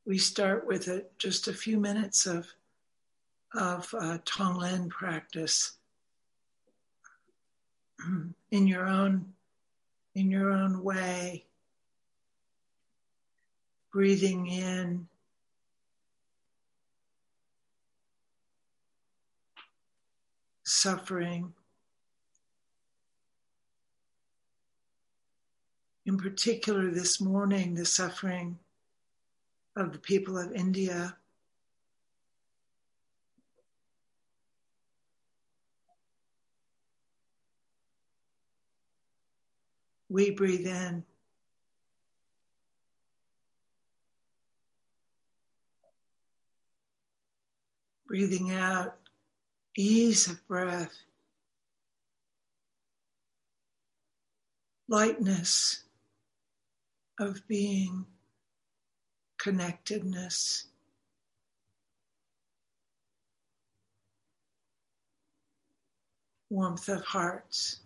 we start with just a few minutes of Tonglen practice in your own way, breathing in suffering. In particular, this morning, the suffering of the people of India. We breathe in. Breathing out, ease of breath, lightness of being, connectedness. Warmth of hearts.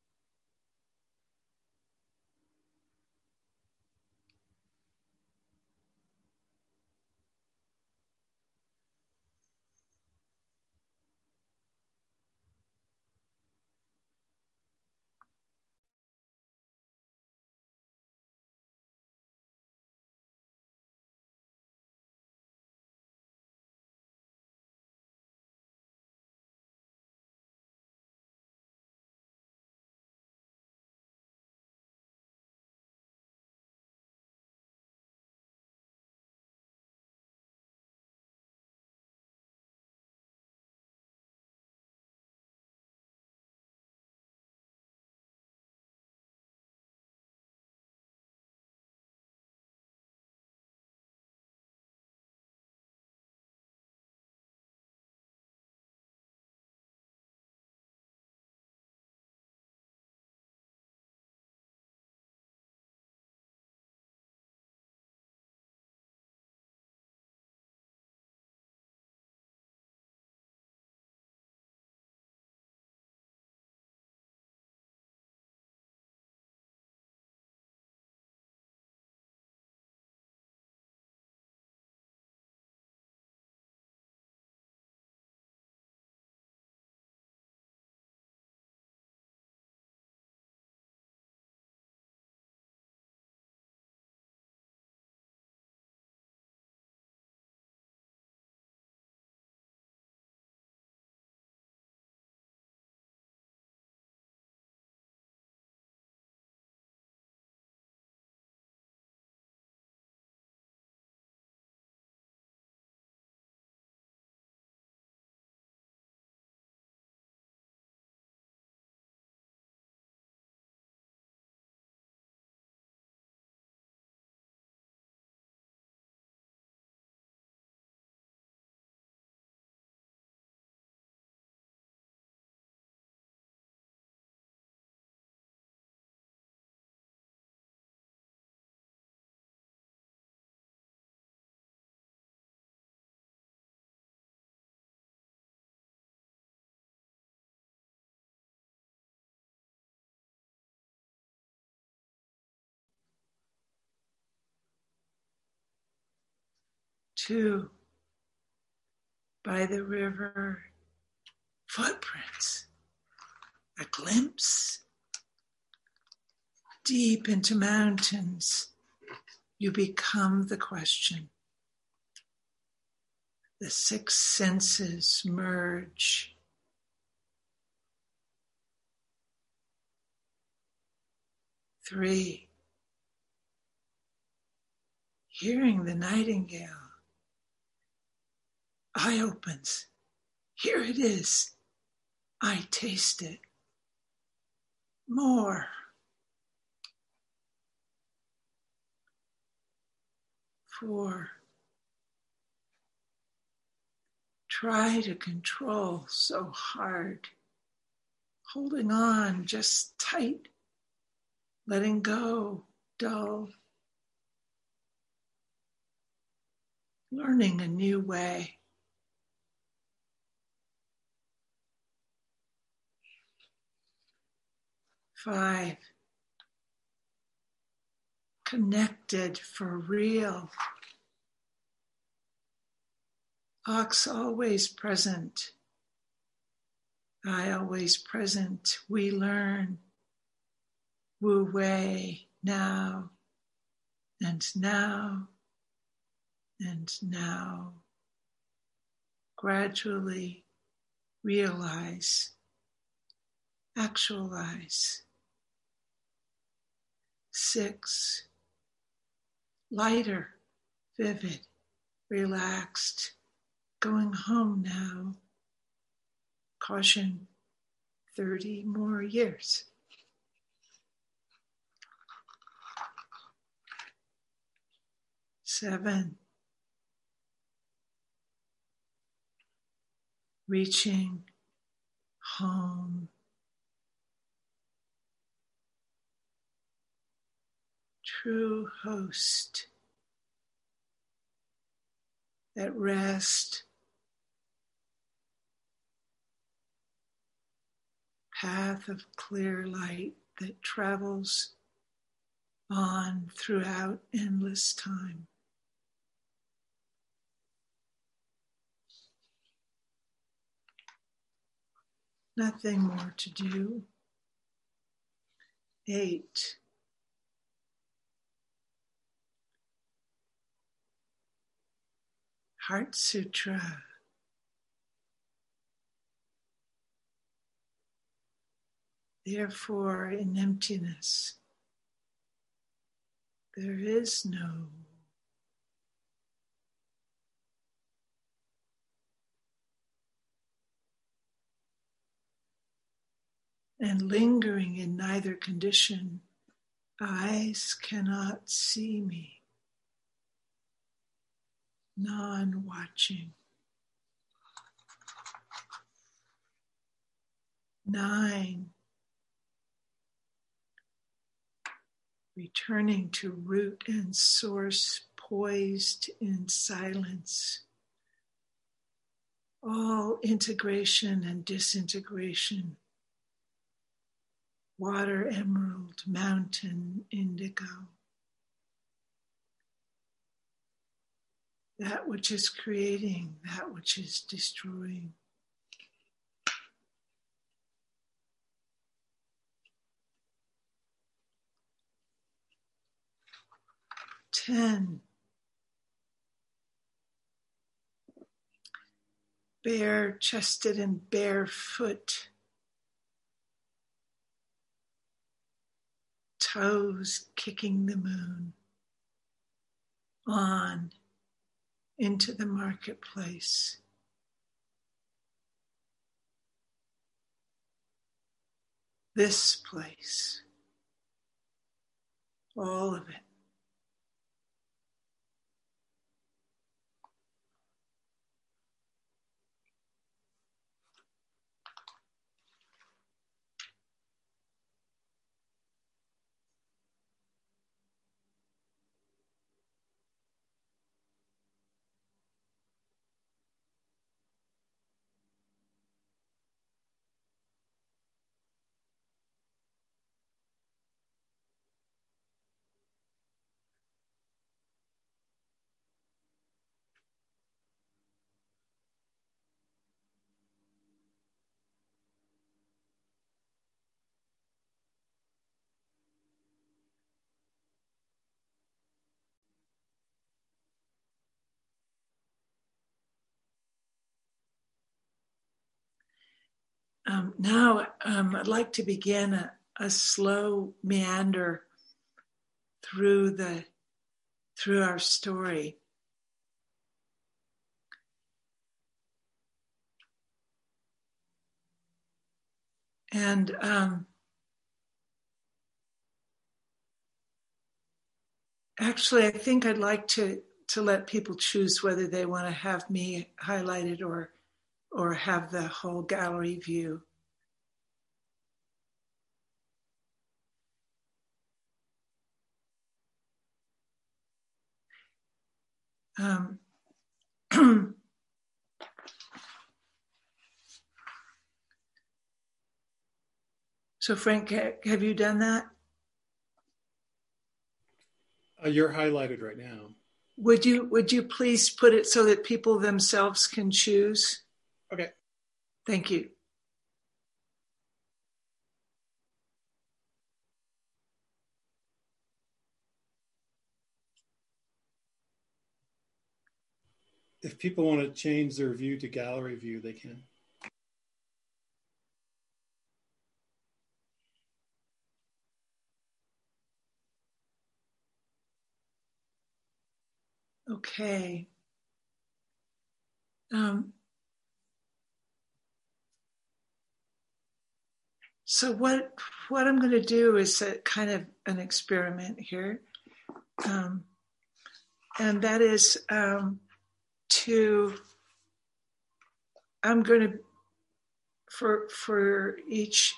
Two, by the river, footprints, a glimpse deep into mountains. You become the question. The six senses merge. Three, hearing the nightingale. Eye opens. Here it is. I taste it. More. 4, try to control so hard. Holding on just tight. Letting go, dull. Learning a new way. 5, connected for real. Ox always present. I always present. We learn. Wu Wei now and now and now. Gradually realize, actualize. 6. Lighter, vivid, relaxed. Going home now. Caution, 30 more years. 7. Reaching home. True host. At rest. Path of clear light that travels on throughout endless time. Nothing more to do. 8. Heart Sutra. Therefore, in emptiness, there is no and lingering in neither condition, eyes cannot see me. Non-watching. 9. Returning to root and source, poised in silence. All integration and disintegration. Water, emerald, mountain, indigo. That which is creating, that which is destroying. 10. Bare-chested and barefoot. Toes kicking the moon. On into the marketplace. This place. All of it. Now I'd like to begin a slow meander through our story. And actually, I think I'd like to let people choose whether they want to have me highlighted or have the whole gallery view. So Frank, have you done that? You're highlighted right now. Would you please put it so that people themselves can choose? Okay. Thank you. If people want to change their view to gallery view, they can. Okay. So what I'm going to do is a kind of an experiment here, and that is I'm going to for each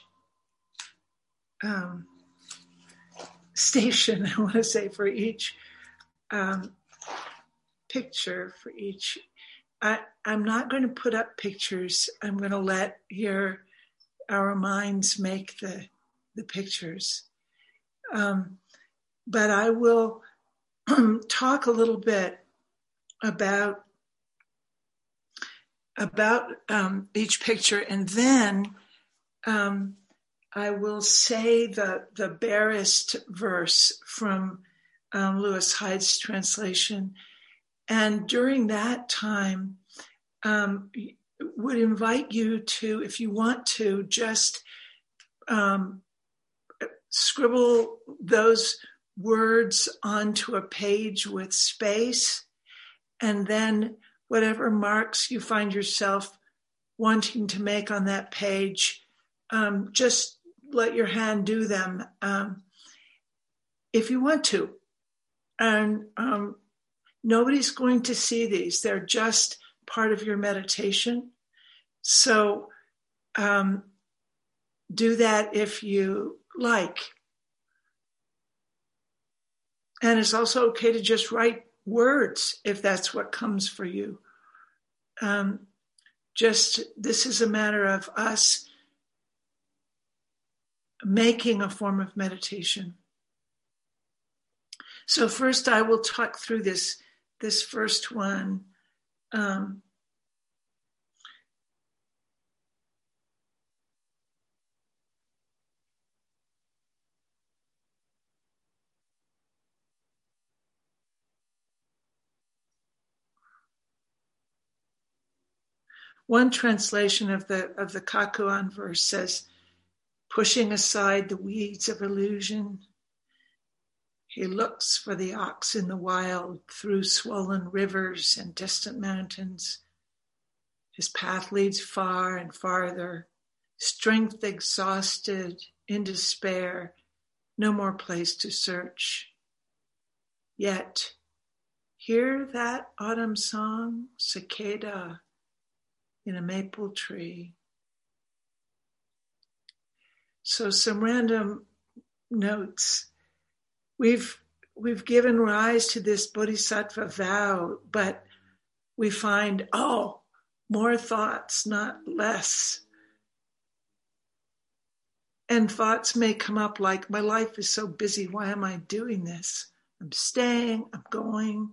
station, I want to say for each picture, for each, I'm not going to put up pictures. I'm going to let our minds make the pictures. But I will talk a little bit about each picture, and then I will say the barest verse from Lewis Hyde's translation, and during that time, would invite you to, if you want to, just scribble those words onto a page with space, and then whatever marks you find yourself wanting to make on that page, just let your hand do them if you want to. And nobody's going to see these. They're just part of your meditation. So do that if you like. And it's also okay to just write words if that's what comes for you. This is a matter of us making a form of meditation. So first I will talk through this first one. One translation of the Kakuan verse says, pushing aside the weeds of illusion, he looks for the ox in the wild through swollen rivers and distant mountains. His path leads far and farther, strength exhausted, in despair, no more place to search. Yet, hear that autumn song, cicada, in a maple tree. So some random notes. We've given rise to this bodhisattva vow, but we find, more thoughts, not less. And thoughts may come up like, my life is so busy, why am I doing this? I'm staying, I'm going.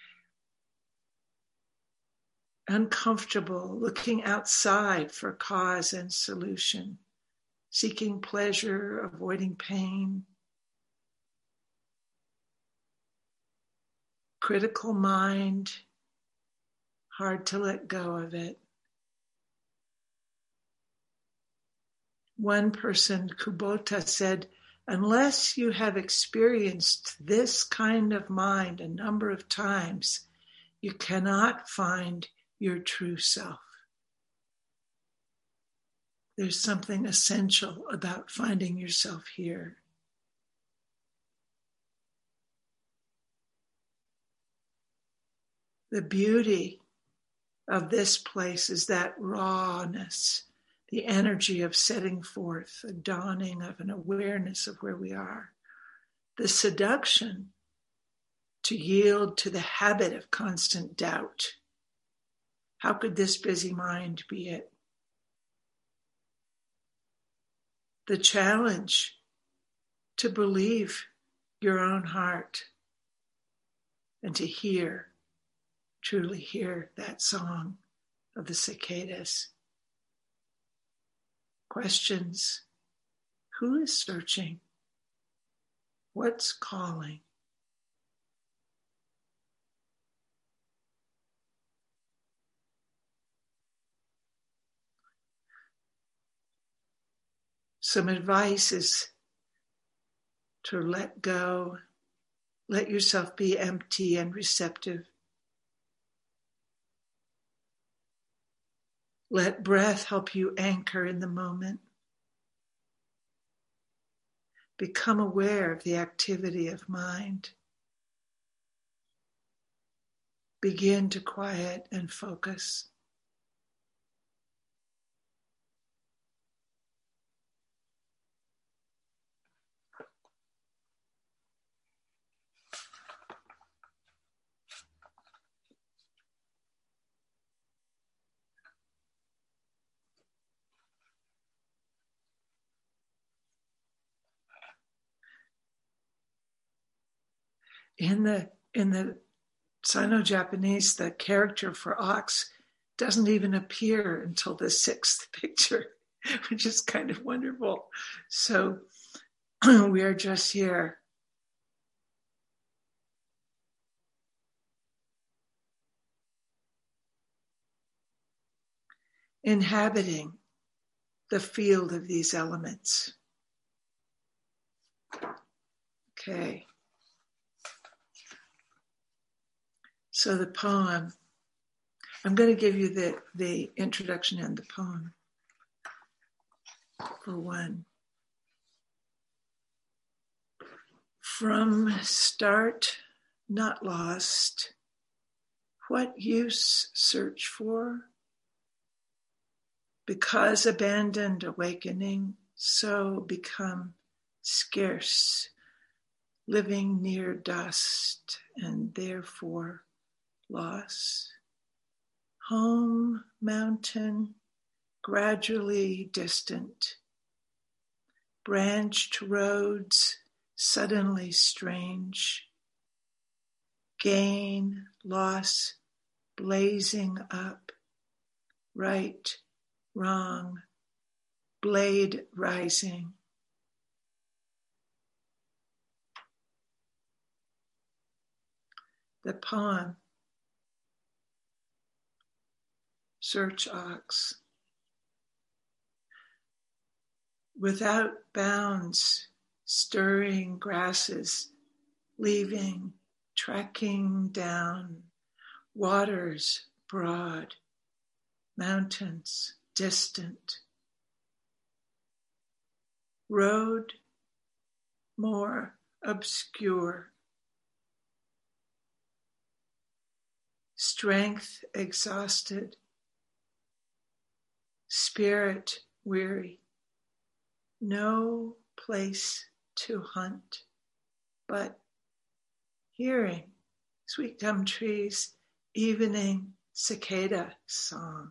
Uncomfortable, looking outside for cause and solution, seeking pleasure, avoiding pain. Critical mind, hard to let go of it. One person, Kubota, said, unless you have experienced this kind of mind a number of times, you cannot find your true self. There's something essential about finding yourself here. The beauty of this place is that rawness, the energy of setting forth, the dawning of an awareness of where we are. The seduction to yield to the habit of constant doubt. How could this busy mind be it? The challenge to believe your own heart. and to hear, truly hear that song of the cicadas. Questions: who is searching? What's calling? Some advice is to let go, let yourself be empty and receptive. Let breath help you anchor in the moment. Become aware of the activity of mind. Begin to quiet and focus. In the Sino-Japanese, the character for ox doesn't even appear until the sixth picture, which is kind of wonderful. So we are just here. Inhabiting the field of these elements. Okay. So the poem, I'm going to give you the introduction and the poem for one. From start not lost, what use search for? Because abandoned awakening, so become scarce, living near dust and therefore loss. Home, mountain, gradually distant. Branched roads, suddenly strange. Gain, loss, blazing up. Right, wrong, blade rising. The poem, Search Ox. Without bounds, stirring grasses, leaving, tracking down, waters broad, mountains distant. Road more obscure. Strength exhausted. Spirit weary. No place to hunt, but hearing sweet gum trees, evening cicada song.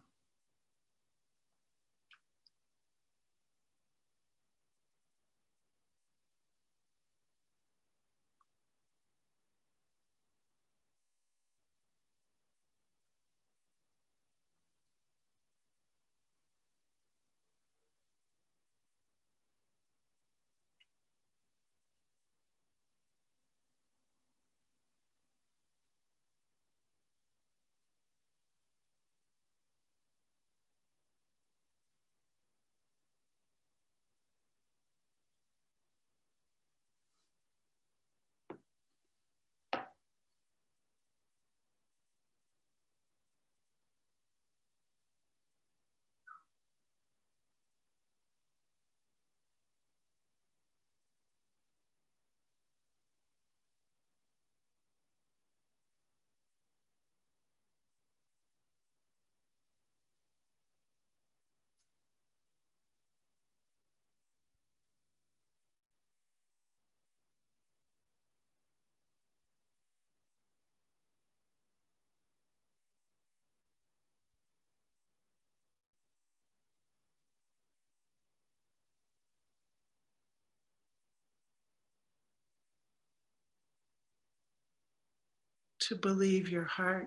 to believe your heart.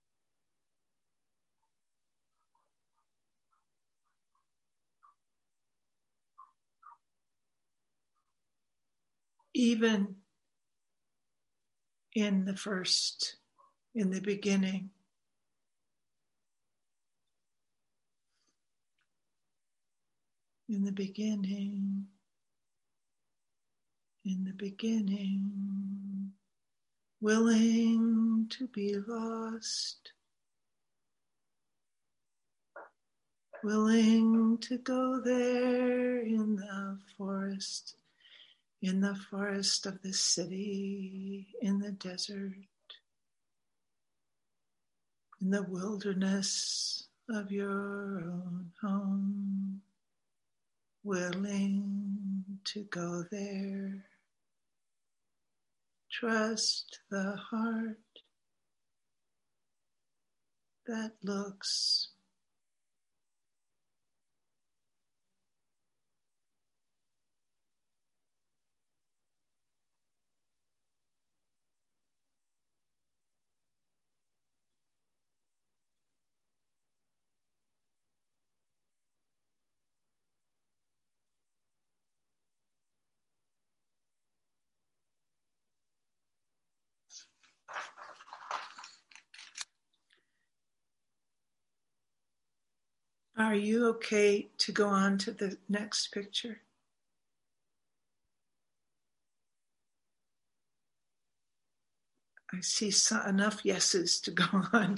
Even in the beginning. In the beginning, willing to be lost, willing to go there in the forest of the city, in the desert, in the wilderness of your own home, willing to go there. Trust the heart that looks. Are you okay to go on to the next picture? I see enough yeses to go on.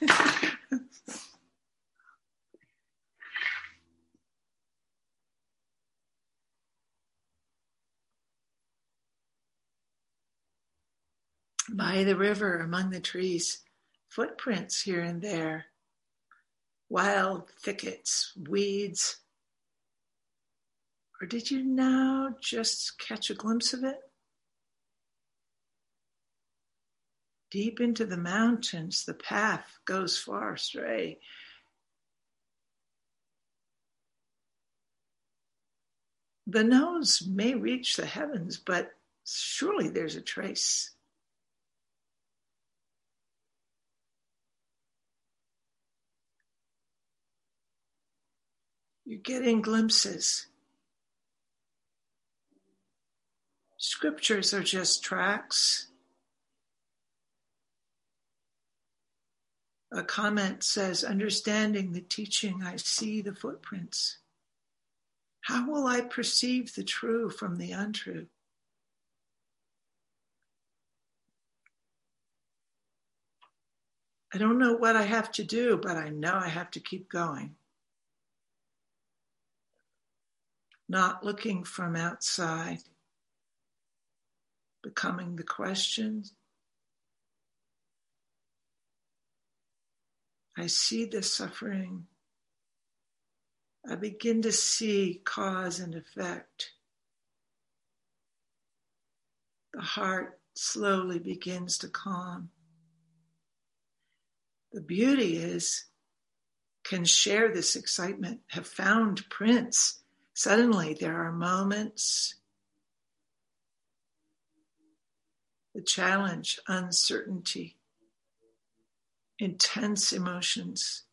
By the river, among the trees, footprints here and there, wild thickets, weeds. Or did you now just catch a glimpse of it? Deep into the mountains, the path goes far astray. The nose may reach the heavens, but surely there's a trace. You're getting glimpses. Scriptures are just tracks. A comment says, understanding the teaching, I see the footprints. How will I perceive the true from the untrue? I don't know what I have to do, but I know I have to keep going. Not looking from outside, becoming the question. I see the suffering. I begin to see cause and effect. The heart slowly begins to calm. The beauty is, can share this excitement, have found Prince. Suddenly there are moments, the challenge, uncertainty, intense emotions.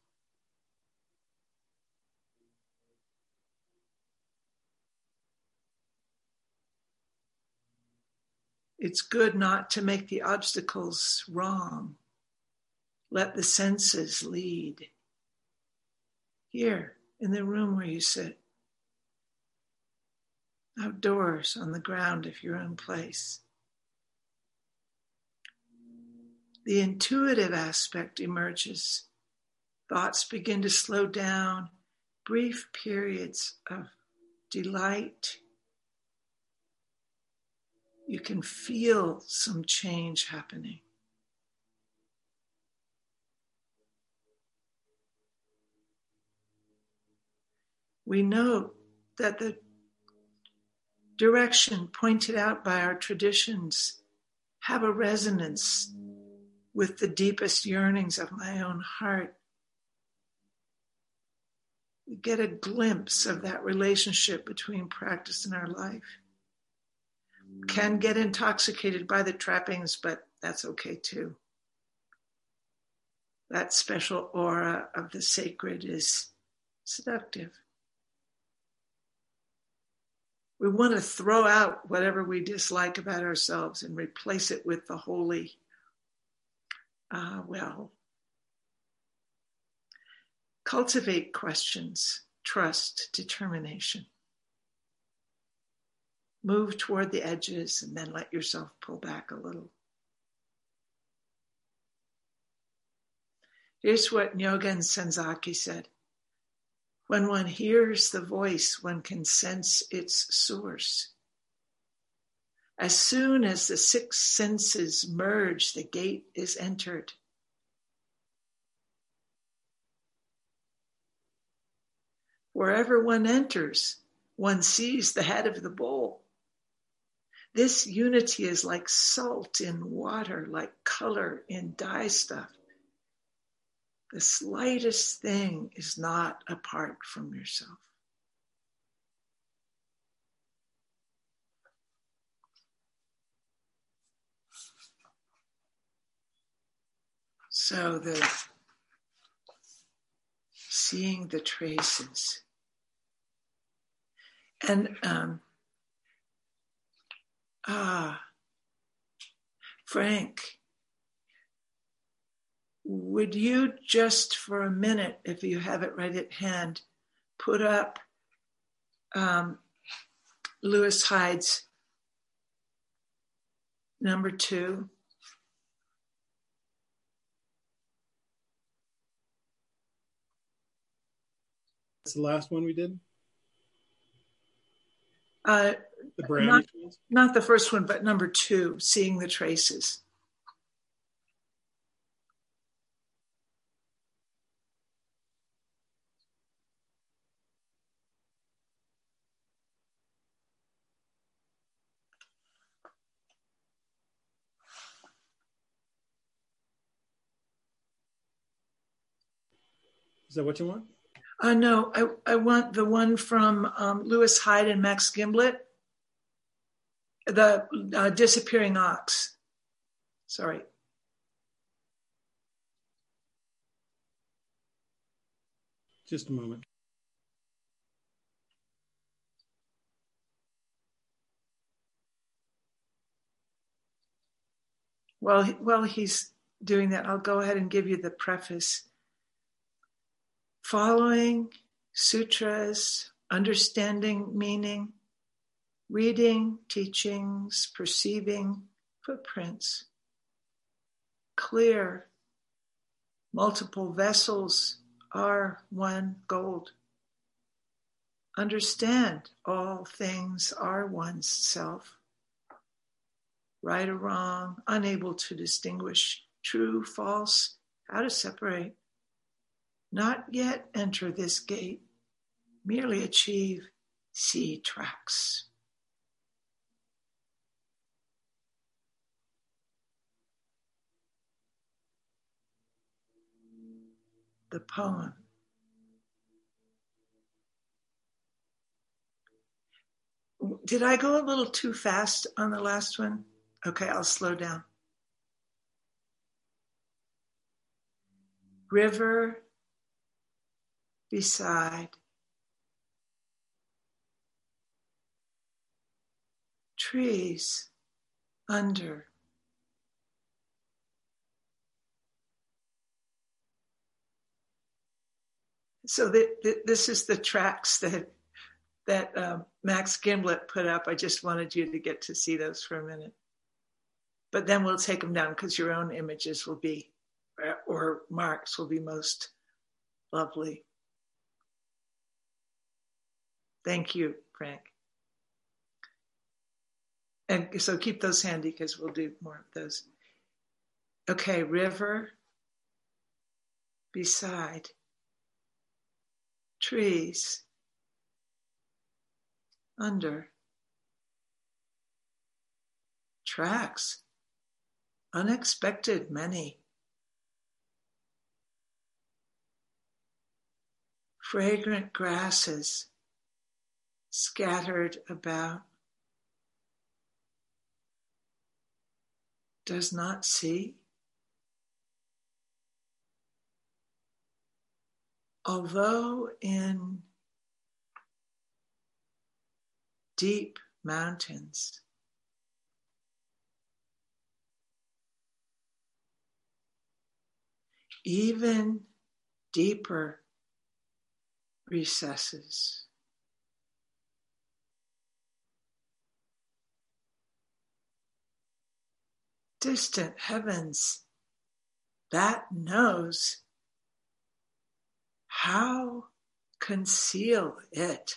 It's good not to make the obstacles wrong. Let the senses lead. Here, in the room where you sit. Outdoors, on the ground of your own place. The intuitive aspect emerges. Thoughts begin to slow down. Brief periods of delight. You can feel some change happening. We know that the direction pointed out by our traditions have a resonance with the deepest yearnings of my own heart. We get a glimpse of that relationship between practice and our life. Can get intoxicated by the trappings, but that's okay too. That special aura of the sacred is seductive. We want to throw out whatever we dislike about ourselves and replace it with the holy. Cultivate questions, trust, determination. Move toward the edges and then let yourself pull back a little. Here's what Nyogen Senzaki said. When one hears the voice, one can sense its source. As soon as the six senses merge, the gate is entered. Wherever one enters, one sees the head of the bowl. This unity is like salt in water, like color in dye stuff. The slightest thing is not apart from yourself. So seeing the traces. And Frank, would you just for a minute, if you have it right at hand, put up Lewis Hyde's number 2? That's the last one we did? The brownie not the first one, but number 2, Seeing the Traces. Is that what you want? No, I want the one from Lewis Hyde and Max Gimblett, the Disappearing Ox. Sorry. Just a moment. While he's doing that, I'll go ahead and give you the preface. Following sutras, understanding meaning, reading, teachings, perceiving footprints, clear, multiple vessels are one gold. Understand all things are one's self. Right or wrong, unable to distinguish true, false, how to separate. Not yet enter this gate, merely achieve see tracks. The poem. Did I go a little too fast on the last one? Okay, I'll slow down. River beside, trees under, so this is the tracks that Max Gimblett put up. I just wanted you to get to see those for a minute, but then we'll take them down because your own images will be, or Mark's will be most lovely. Thank you, Frank. And so keep those handy because we'll do more of those. Okay, river beside, trees under, tracks, unexpected many, fragrant grasses scattered about, does not see, although in deep mountains, even deeper recesses, distant heavens, that knows how conceal it.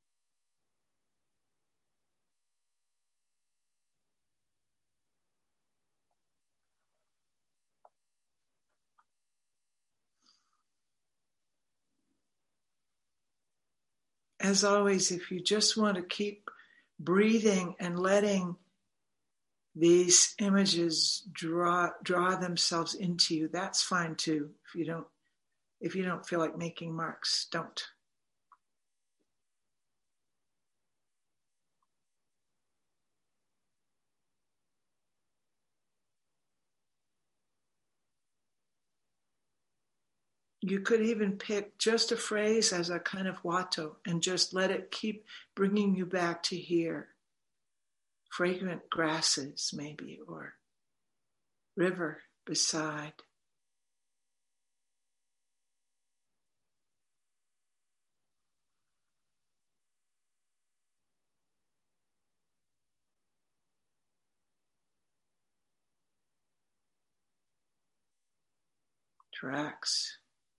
As always, if you just want to keep breathing and letting these images draw themselves into you, that's fine too. If you don't feel like making marks, don't. You could even pick just a phrase as a kind of wato and just let it keep bringing you back to here. Fragrant grasses, maybe, or river beside. Tracks.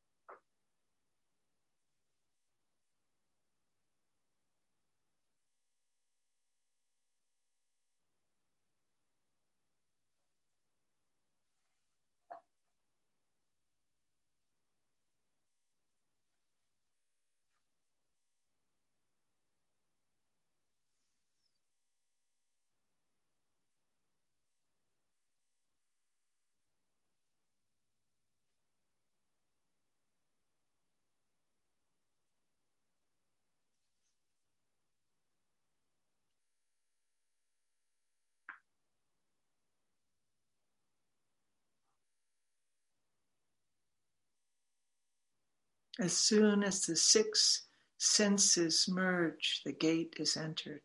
As soon as the 6 senses merge, the gate is entered.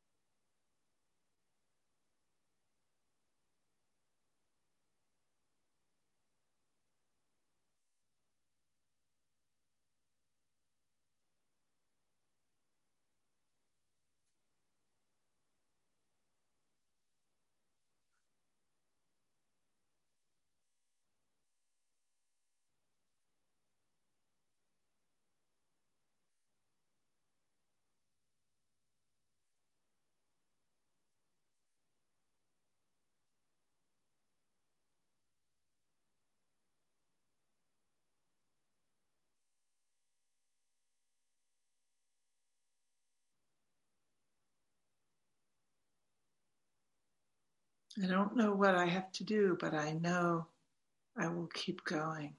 I don't know what I have to do, but I know I will keep going.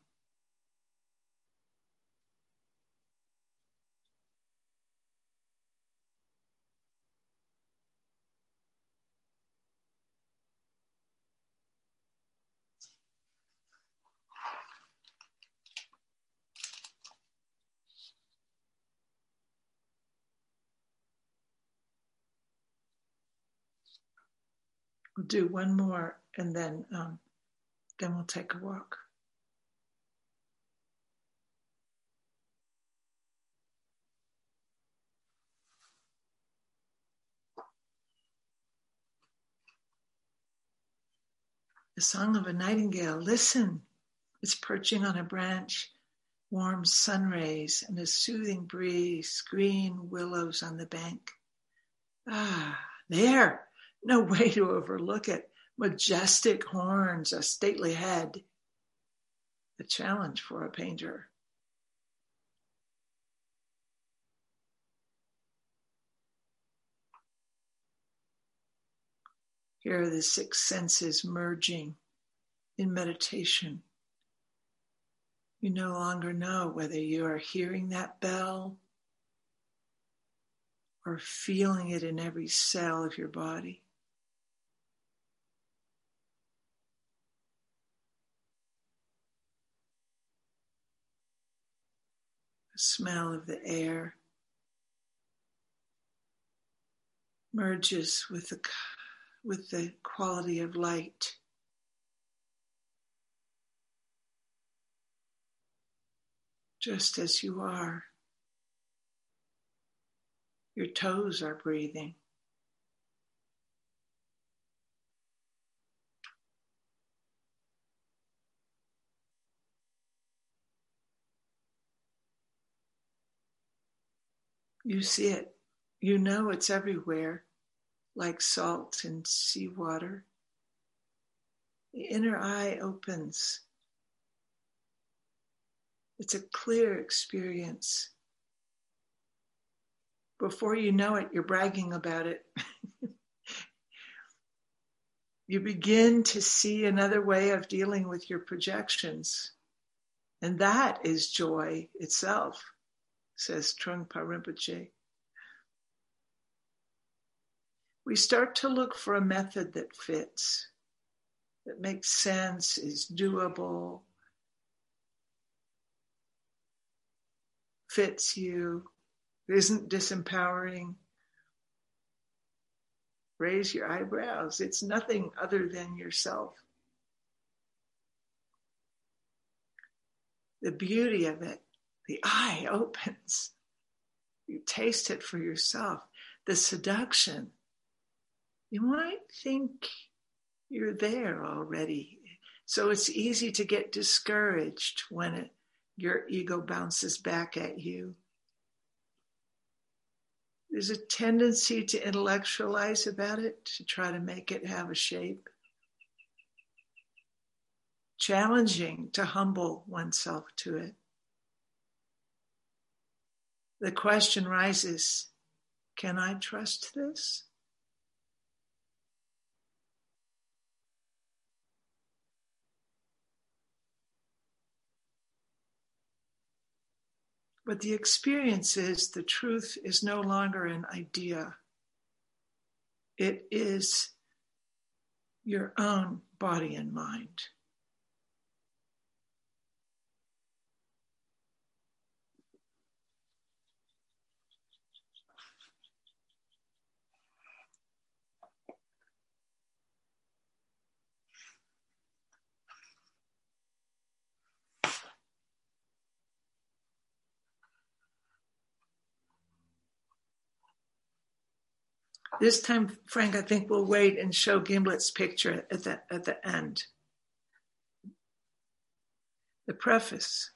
We'll do one more and then we'll take a walk. The song of a nightingale, listen, it's perching on a branch, warm sun rays and a soothing breeze, green willows on the bank. Ah, there, no way to overlook it. Majestic horns, a stately head. A challenge for a painter. Here are the 6 senses merging in meditation. You no longer know whether you are hearing that bell or feeling it in every cell of your body. The smell of the air merges with the quality of light. Just as you are, your toes are breathing. You see it. You know it's everywhere, like salt in seawater. The inner eye opens. It's a clear experience. Before you know it, you're bragging about it. You begin to see another way of dealing with your projections. And that is joy itself, says Trungpa Rinpoche. We start to look for a method that fits, that makes sense, is doable, fits you, isn't disempowering. Raise your eyebrows. It's nothing other than yourself. The beauty of it, the eye opens. You taste it for yourself. The seduction. You might think you're there already. So it's easy to get discouraged when your ego bounces back at you. There's a tendency to intellectualize about it, to try to make it have a shape. Challenging to humble oneself to it. The question rises, can I trust this? But the experience is the truth is no longer an idea. It is your own body and mind. This time, Frank, I think we'll wait and show Gimblet's picture at the end. The preface.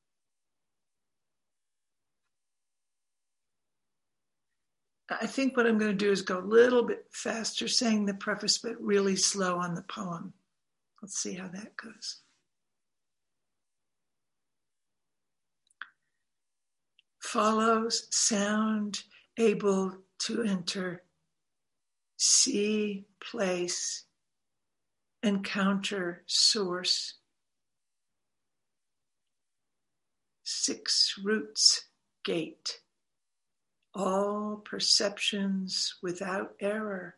I think what I'm going to do is go a little bit faster saying the preface, but really slow on the poem. Let's see how that goes. Follows sound able to enter, see place, encounter source. 6 roots gate. All perceptions without error.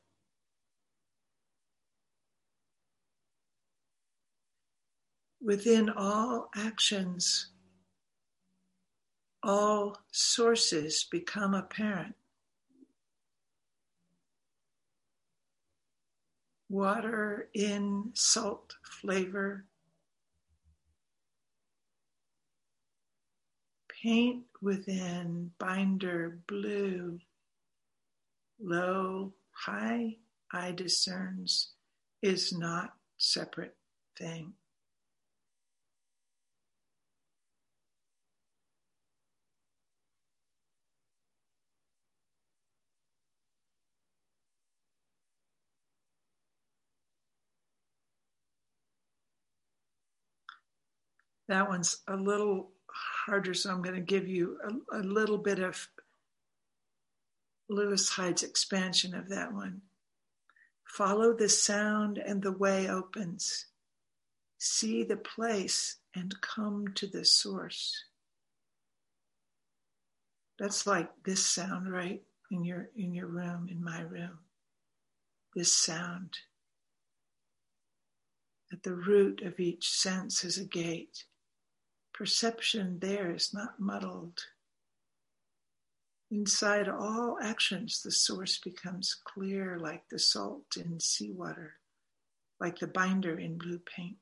Within all actions, all sources become apparent. Water in salt flavor. Paint within binder blue. Low, high, eye discerns, is not separate thing. That one's a little harder, so I'm going to give you a little bit of Lewis Hyde's expansion of that one. Follow the sound and the way opens. See the place and come to the source. That's like this sound right in your room, in my room. This sound. At the root of each sense is a gate. perception there is not muddled. Inside all actions, the source becomes clear like the salt in seawater, like the binder in blue paint.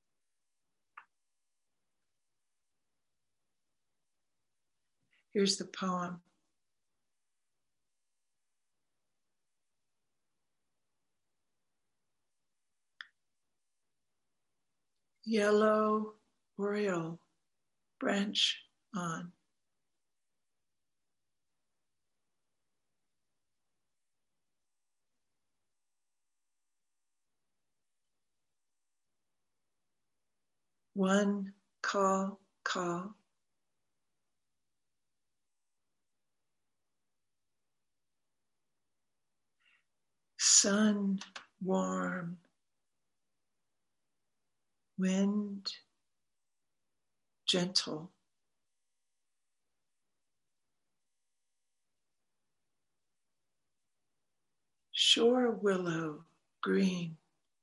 Here's the poem. Yellow oriole, branch on. One call, call. Sun warm. Wind gentle. Shore willow green.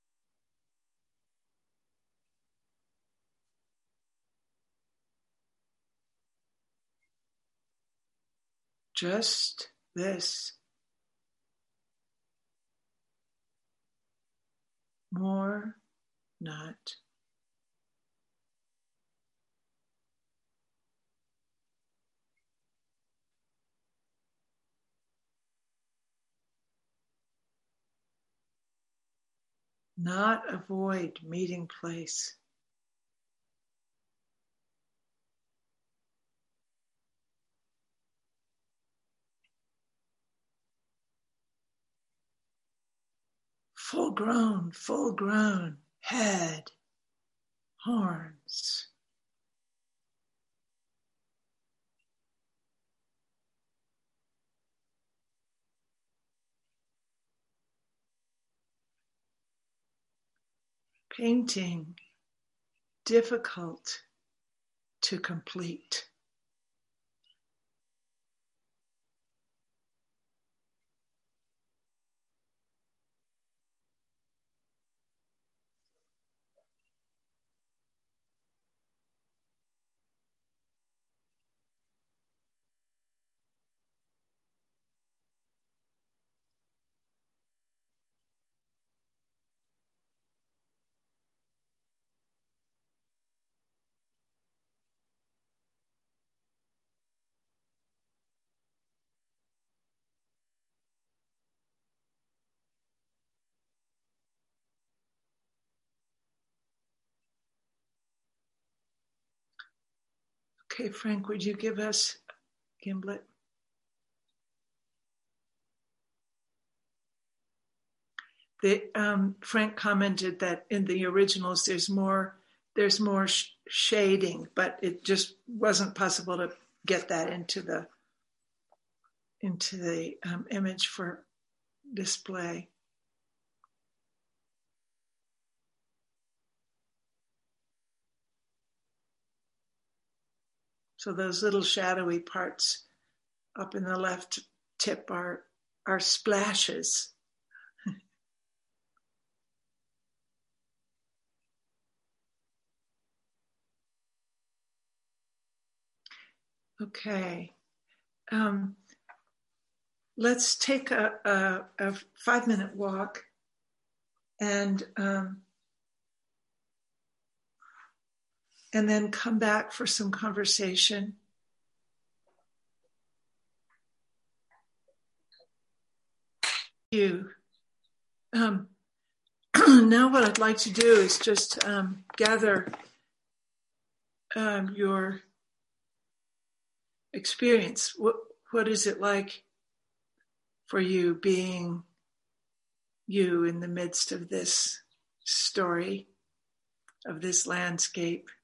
Just this. More not. Not avoid meeting place. Full grown, head, horns. Painting, difficult to complete. Okay, Frank, would you give us Gimlet? Frank commented that in the originals there's more shading, but it just wasn't possible to get that into the image for display. So those little shadowy parts up in the left tip are splashes. Okay. Let's take a 5-minute walk and then come back for some conversation. Now what I'd like to do is just gather your experience. What is it like for you being you in the midst of this story, of this landscape?